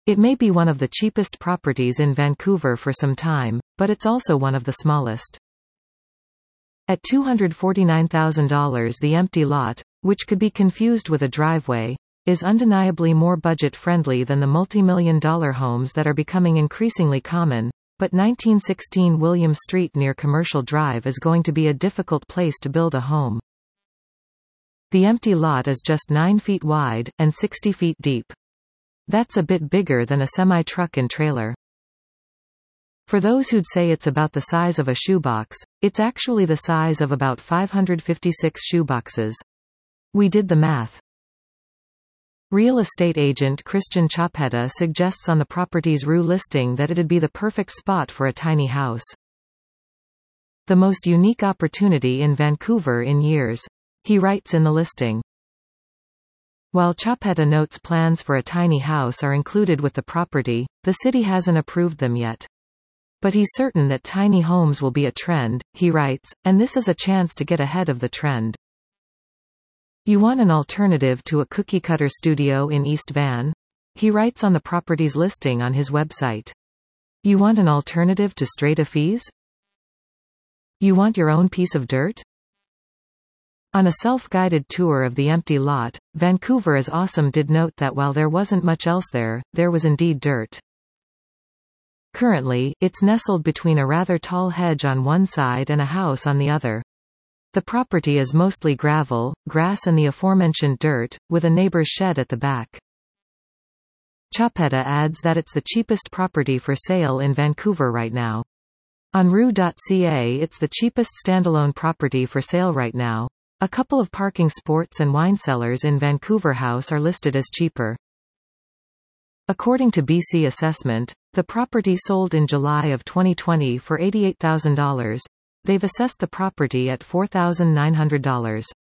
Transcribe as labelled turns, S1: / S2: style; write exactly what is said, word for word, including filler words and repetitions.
S1: It may be one of the cheapest properties in Vancouver for some time, but it's also one of the smallest. At two hundred forty-nine thousand dollars, the empty lot, which could be confused with a driveway, is undeniably more budget-friendly than the multi-million dollar homes that are becoming increasingly common, but nineteen sixteen William Street near Commercial Drive is going to be a difficult place to build a home. The empty lot is just nine feet wide, and sixty feet deep. That's a bit bigger than a semi-truck and trailer. For those who'd say it's about the size of a shoebox, it's actually the size of about five hundred fifty-six shoeboxes. We did the math. Real estate agent Christian Chapetta suggests on the property's R U listing that it'd be the perfect spot for a tiny house. The most unique opportunity in Vancouver in years, he writes in the listing. While Chapetta notes plans for a tiny house are included with the property, the city hasn't approved them yet. But he's certain that tiny homes will be a trend, he writes, and this is a chance to get ahead of the trend. You want an alternative to a cookie-cutter studio in East Van? He writes on the property's listing on his website. You want an alternative to straight-a-fees? You want your own piece of dirt? On a self-guided tour of the empty lot, Vancouver is Awesome did note that while there wasn't much else there, there was indeed dirt. Currently, it's nestled between a rather tall hedge on one side and a house on the other. The property is mostly gravel, grass and the aforementioned dirt, with a neighbor's shed at the back. Chapetta adds that it's the cheapest property for sale in Vancouver right now. On R U dot C A, it's the cheapest standalone property for sale right now. A couple of parking sports and wine cellars in Vancouver House are listed as cheaper. According to B C Assessment, the property sold in July of twenty twenty for eighty-eight thousand dollars. They've assessed the property at four thousand nine hundred dollars.